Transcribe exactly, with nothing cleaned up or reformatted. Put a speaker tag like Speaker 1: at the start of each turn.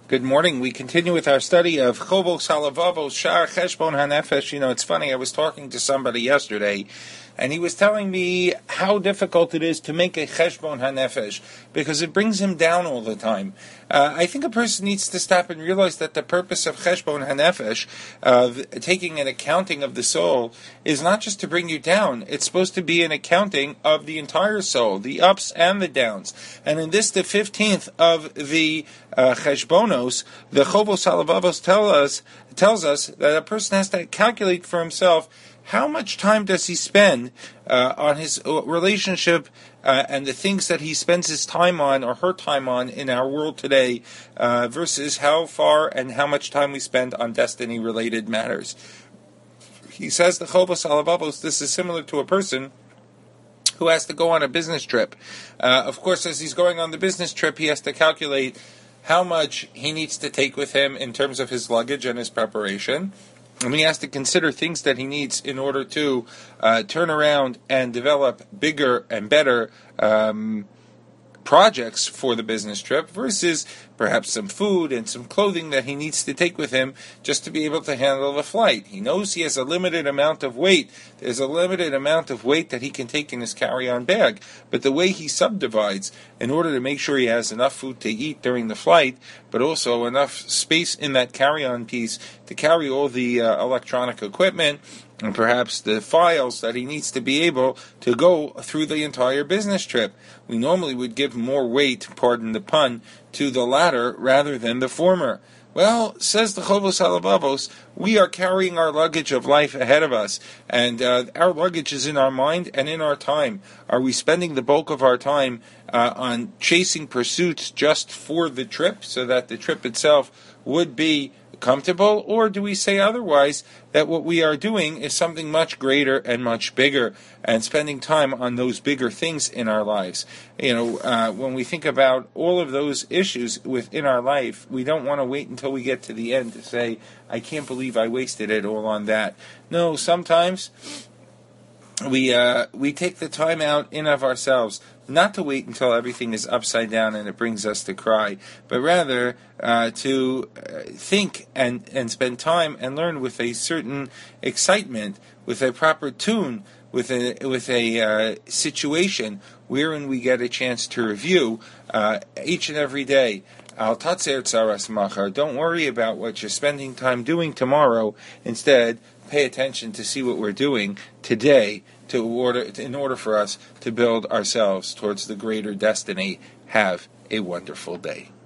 Speaker 1: Good morning. We continue with our study of Chovos HaLevavos Shar Cheshbon HaNefesh. You know, it's funny, I was talking to somebody yesterday, and he was telling me how difficult it is to make a Cheshbon HaNefesh, because it brings him down all the time. Uh, I think a person needs to stop and realize that the purpose of Cheshbon HaNefesh, of taking an accounting of the soul, is not just to bring you down. It's supposed to be an accounting of the entire soul, the ups and the downs. And in this, the fifteenth of the uh, Cheshbonos, the Chovos HaLevavos tell us, tells us that a person has to calculate for himself how much time does he spend uh, on his relationship uh, and the things that he spends his time on or her time on in our world today uh, versus how far and how much time we spend on destiny-related matters. He says the Chovos HaLevavos, this is similar to a person who has to go on a business trip. Uh, of course, as he's going on the business trip, he has to calculate how much he needs to take with him in terms of his luggage and his preparation. And he has to consider things that he needs in order to uh, turn around and develop bigger and better um, projects for the business trip versus perhaps some food and some clothing that he needs to take with him just to be able to handle the flight. He knows he has a limited amount of weight. There's a limited amount of weight that he can take in his carry-on bag. But the way he subdivides in order to make sure he has enough food to eat during the flight, but also enough space in that carry-on piece to carry all the uh, electronic equipment and perhaps the files that he needs to be able to go through the entire business trip. We normally would give more weight, pardon the pun, to the latter rather than the former. Well, says the Chovos HaLevavos, we are carrying our luggage of life ahead of us, and uh, our luggage is in our mind and in our time. Are we spending the bulk of our time uh, on chasing pursuits just for the trip, so that the trip itself would be comfortable, or do we say otherwise, that what we are doing is something much greater and much bigger, and spending time on those bigger things in our lives? You know, uh, when we think about all of those issues within our life, we don't want to wait until we get to the end to say, I can't believe I wasted it all on that. No, sometimes we uh, we take the time out in of ourselves, not to wait until everything is upside down and it brings us to cry, but rather uh, to uh, think and, and spend time and learn with a certain excitement, with a proper tune, with a with a uh, situation wherein we get a chance to review uh, each and every day. Al tatzer tzaras machar. Don't worry about what you're spending time doing tomorrow. Instead, pay attention to see what we're doing today to order, in order for us to build ourselves towards the greater destiny. Have a wonderful day.